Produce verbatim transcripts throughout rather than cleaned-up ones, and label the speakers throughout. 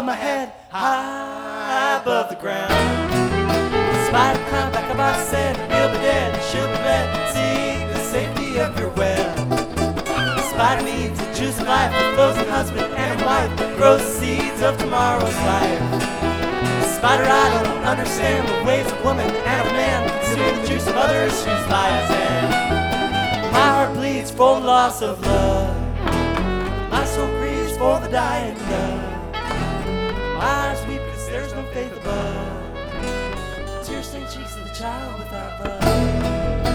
Speaker 1: above my head, high above the ground. The spider climbed back up, I said, he'll be dead, she'll be bled, seek the safety of your web. The spider needs the juice of life, the frozen husband and wife, grows the seeds of tomorrow's life. The spider, I don't understand the ways of woman and of man, consider the juice of others whose lives end. My heart bleeds for the loss of love, my soul grieves for the dying love. My eyes weep because there's no faith above, tear-stained cheeks of the child without love.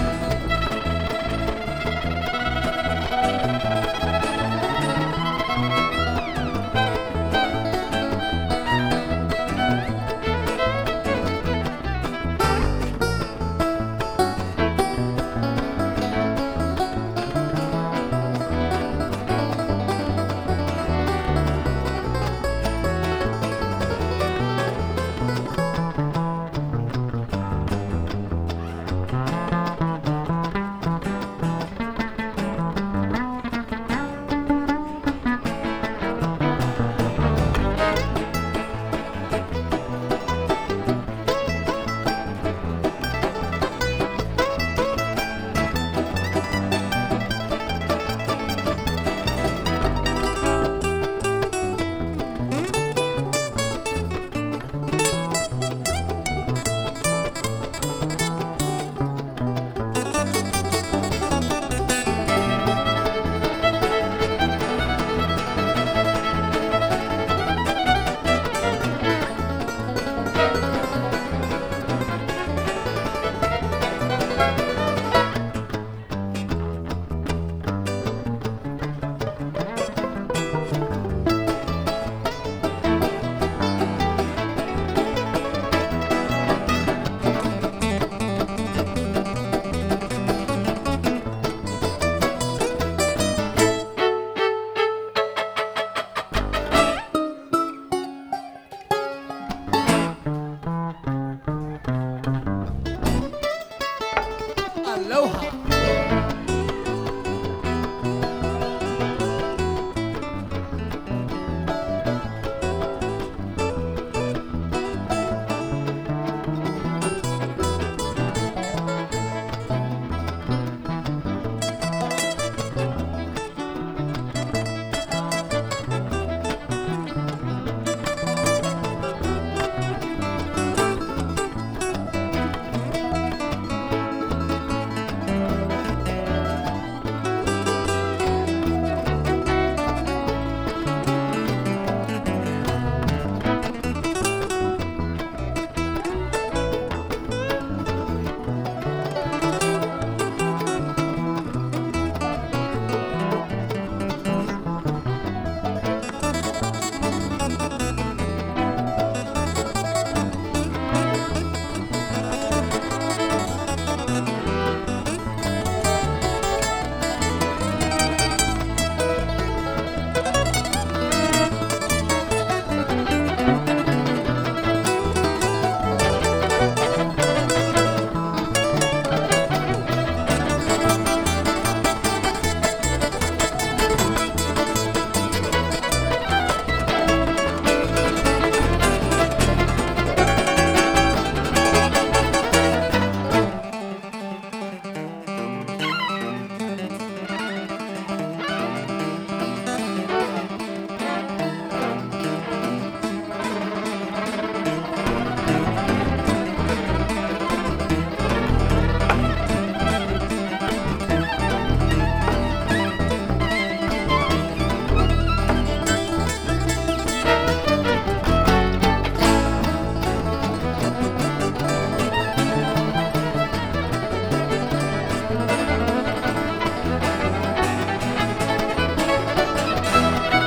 Speaker 1: Aloha.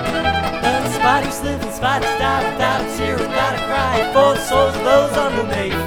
Speaker 1: Spiders live and spiders die without a tear, without a cry, for the souls of those on whom they